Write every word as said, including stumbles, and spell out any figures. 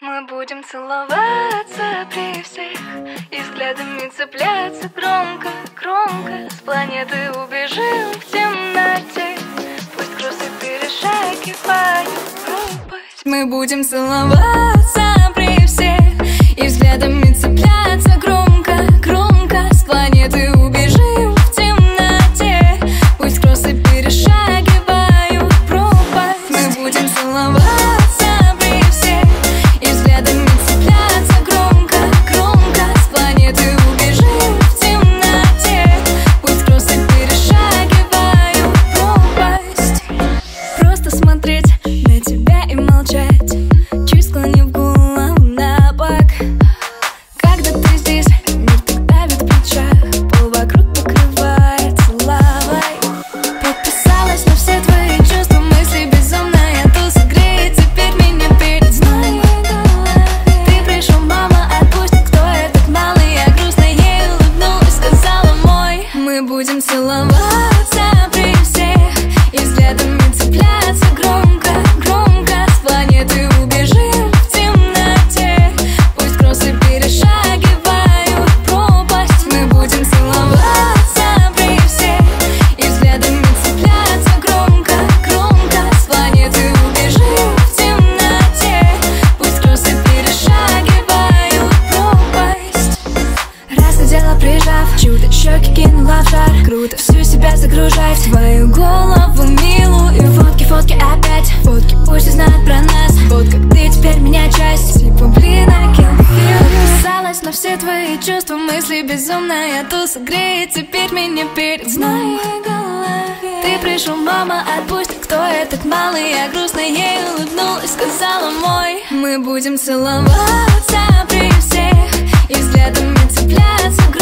Мы будем целоваться при всех и взглядами цепляться громко, громко. С планеты убежим в темноте, пусть кроссы перешагивают пропасть. Мы будем целоваться при всех и взглядами цепляться громко, громко. С планеты убежим в темноте, пусть кроссы перешагивают пропасть. Мы будем целоваться целоваться при всех и взглядами цепляться громко, громко. С планеты убежим в темноте, пусть кроссы перешагивают пропасть. Мы будем целоваться при всех и взглядами цепляться громко, громко. С планеты убежим в темноте, пусть кроссы перешагивают пропасть. Раз надела, прижав, чудо щеки кинула в жар. Круто всю себя загружай в твою голову милую. И фотки, фотки опять, фотки пусть узнают про нас. Вот как ты теперь меня часть, типа блин, I can't feel. Подписалась на все твои чувства, мысли, безумная туса греет теперь меня перед сном. Ты пришел, мама, отпусти, кто этот малый? Я грустно ей улыбнулась, сказала мой. Мы будем целоваться при всех и взглядами цепляться.